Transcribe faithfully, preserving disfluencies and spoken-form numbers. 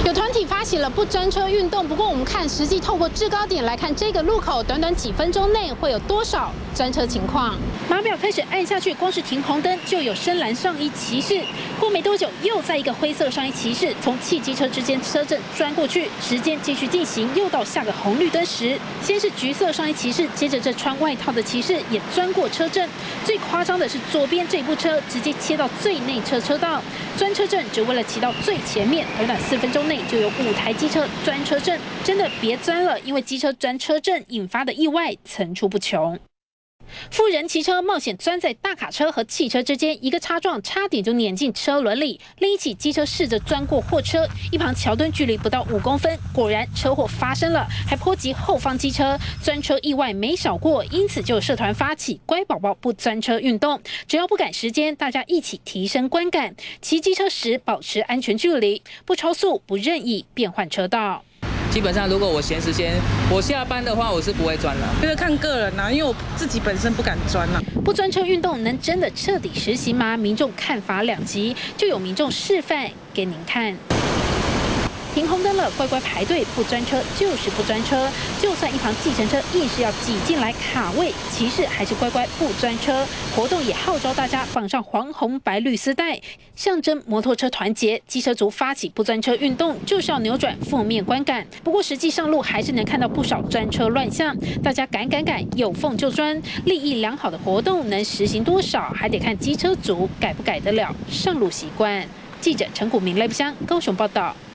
有团体发起了不专车运动，不过我们看实际透过制高点来看，这个路口短短几分钟内会有多少专车情况？码表开始按下去，光是停红灯就有深蓝上衣骑士。过没多久，又在一个灰色上衣骑士从汽机车之间车阵钻过去，时间继续进行，又到下个红绿灯时，先是橘色上衣骑士，接着这穿外套的骑士也钻过车阵。最夸张的是左边这部车直接切到最内侧车道，钻车阵只为了骑到最前面，短短四分钟内就有五台机车钻车阵，真的别钻了，因为机车钻车阵引发的意外层出不穷。妇人骑车冒险钻在大卡车和汽车之间，一个擦撞差点就碾进车轮里；另一起机车试着钻过货车，一旁桥墩距离不到五公分，果然车祸发生了，还波及后方机车，钻车意外没少过，因此就有社团发起乖宝宝不钻车运动，只要不赶时间，大家一起提升观感，骑机车时保持安全距离，不超速，不任意变换车道。 基本上，如果我闲时间，我下班的话，我是不会钻了。 这个看个人啊，因为我自己本身不敢钻啊。 不钻车运动能真的彻底实行吗？民众看法两极，就有民众示范给您看。停红灯了，乖乖排队，不钻车就是不钻车。就算一旁计程车硬是要挤进来卡位，骑士还是乖乖不钻车。活动也号召大家绑上黄红白绿丝带，象征摩托车团结。机车族发起不钻车运动，就是要扭转负面观感。不过实际上路还是能看到不少钻车乱象，大家赶赶赶，有缝就钻。利益良好的活动能实行多少，还得看机车族改不改得了上路习惯。记者陈谷明、赖不香高雄报道。